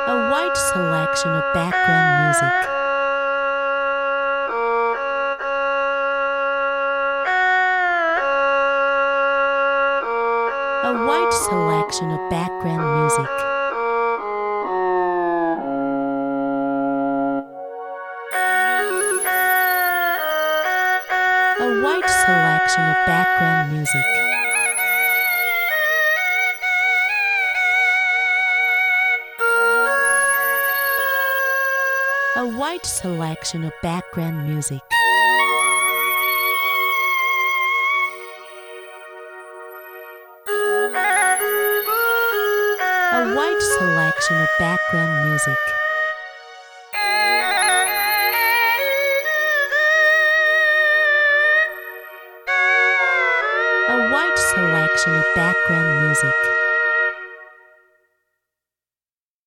A wide selection of background music. A wide selection of background music. A wide selection of background music. A wide selection of background music. A wide selection of background music. A wide selection of background music.